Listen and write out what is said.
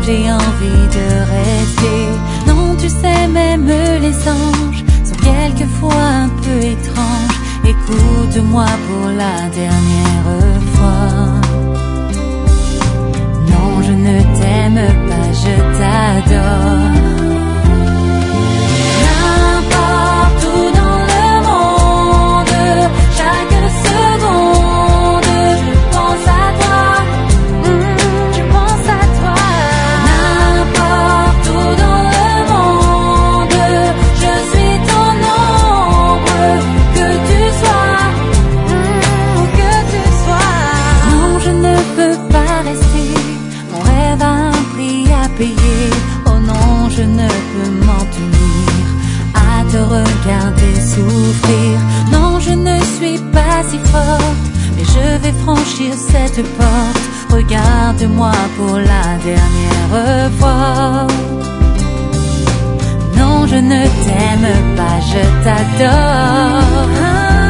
j'ai envie de rester. Non, tu sais, même les anges sont quelquefois un peu étranges. Écoute-moi pour la dernière fois. Non, je ne t'aime pas, je t'adore. N'importe où dans le monde, chaque seconde, je pense à toi. Je pense à toi. N'importe où dans le monde, je suis ton ombre. Que tu sois, que tu sois. Non, je ne peux pas rester. Mon rêve a un prix à payer. Oh non, je ne peux m'en tenir à te regarder souffrir. Non, je ne suis pas si forte, mais je vais franchir cette porte. Regarde-moi pour la dernière fois. Non, je ne t'aime pas, je t'adore.